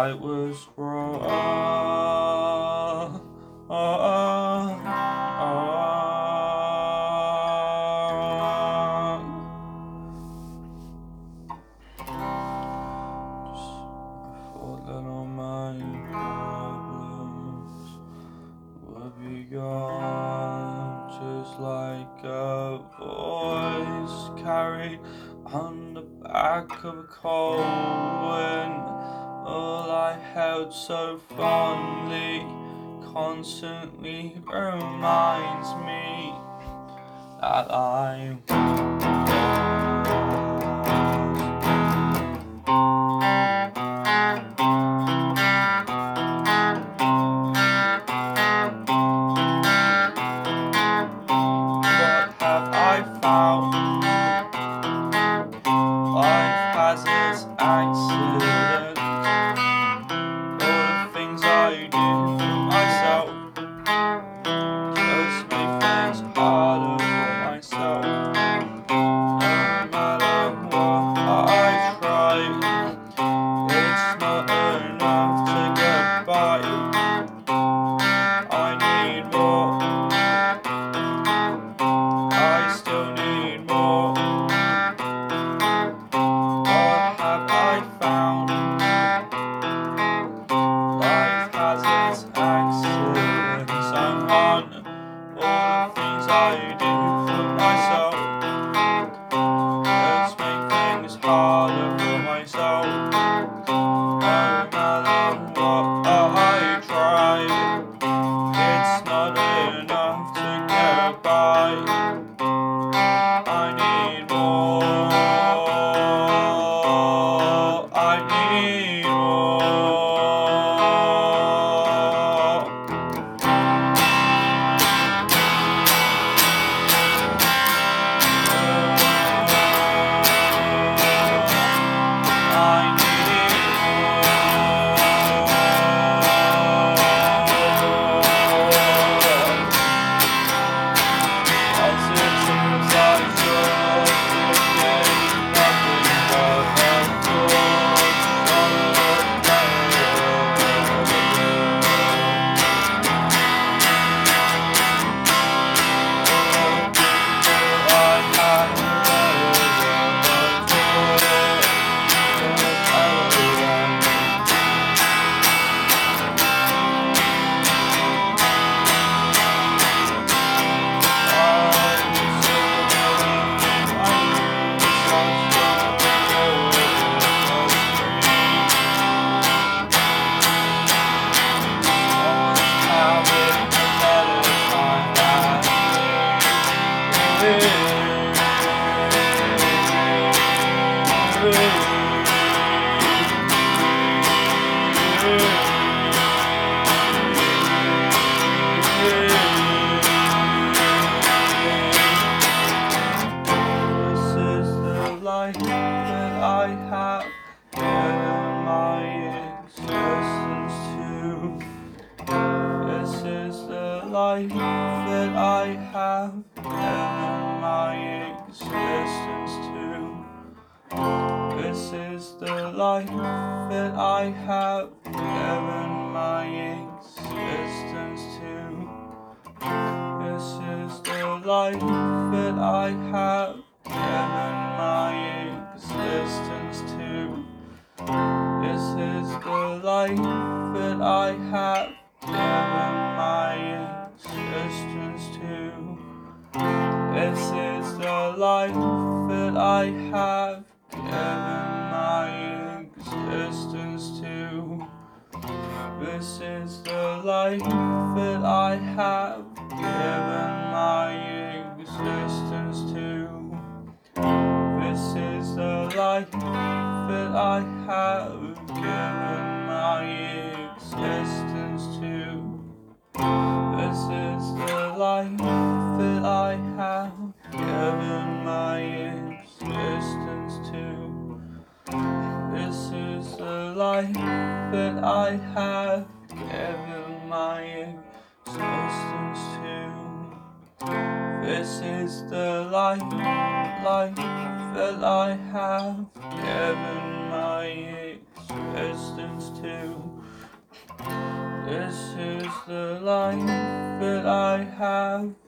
I was wrong. Just thought that all my problems would be gone, just like a voice carried on the back of a cold wind. All I held so fondly constantly reminds me that I'm what have I found? Life has its accidents. All the things I do for myself just make things harder for myself. No matter what I try, it's not enough to get by. I need more. I still need more. What have I found? Life has its accidents. I'm on all the things I do for myself. Just make things harder for myself. No matter what I try, it's not enough to get by. I need more. I need more. Life that I have given my existence to. This is the life that I have given my existence to. This is the life that I have given my existence to. This is the life that I have given my existence to. This is the life that I have given my existence to. This is the life that I have given my existence to. This is the life that I have given my existence to. This is the life that I have given my existence to. This is the life that I have given my existence to. This is the life that I have given my existence to. This is the life that I have given my existence. existence too. This is the life that I have.